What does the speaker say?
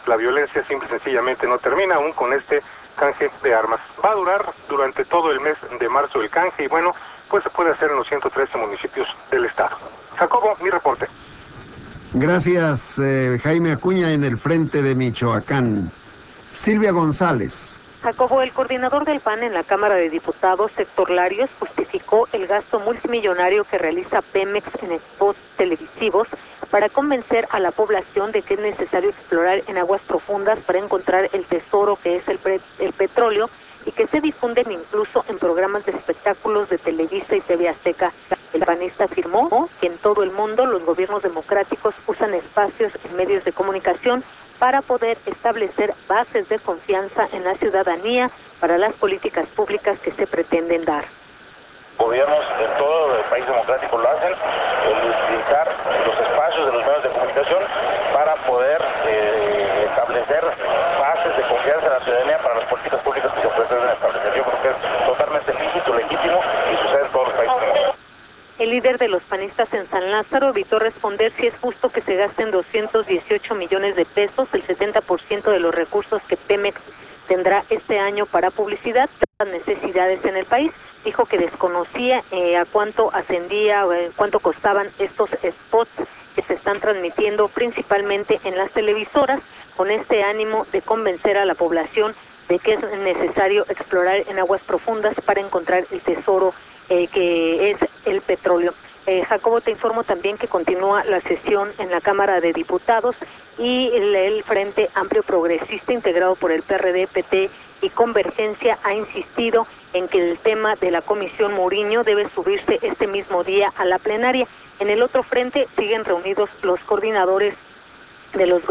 la violencia simple y sencillamente no termina aún con este canje de armas. Va a durar durante todo el mes de marzo el canje y bueno, pues se puede hacer en los 113 municipios del estado. Jacobo, mi reporte. Gracias, Jaime Acuña, en el frente de Michoacán. Silvia González. Jacobo, el coordinador del PAN en la Cámara de Diputados, Héctor Larios, justificó el gasto multimillonario que realiza Pemex en spots televisivos para convencer a la población de que es necesario explorar en aguas profundas para encontrar el tesoro que es el petróleo, y que se difunden incluso en programas de espectáculos de Televisa y TV Azteca. El panista afirmó que en todo el mundo los gobiernos democráticos usan espacios en medios de comunicación para poder establecer bases de confianza en la ciudadanía para las políticas públicas que se pretenden dar. Gobiernos en todo el país democrático lo hacen, el utilizar los espacios de los medios de comunicación para poder establecer bases de confianza en la ciudadanía para las políticas públicas que se pretenden establecer. Yo creo que es totalmente lícito, legítimo y sucede en todos los países democráticos. El líder de los panistas en San Lázaro evitó responder si es justo que se gasten 218 millones de pesos, el 70% de los recursos que Pemex tendrá este año para publicidad, las necesidades en el país. Dijo que desconocía a cuánto ascendía, cuánto costaban estos spots que se están transmitiendo principalmente en las televisoras, con este ánimo de convencer a la población de que es necesario explorar en aguas profundas para encontrar el tesoro que es el petróleo. Jacobo, te informo también que continúa la sesión en la Cámara de Diputados y el Frente Amplio Progresista, integrado por el PRD, PT y Convergencia, ha insistido en que el tema de la Comisión Muriño debe subirse este mismo día a la plenaria. En el otro frente siguen reunidos los coordinadores de los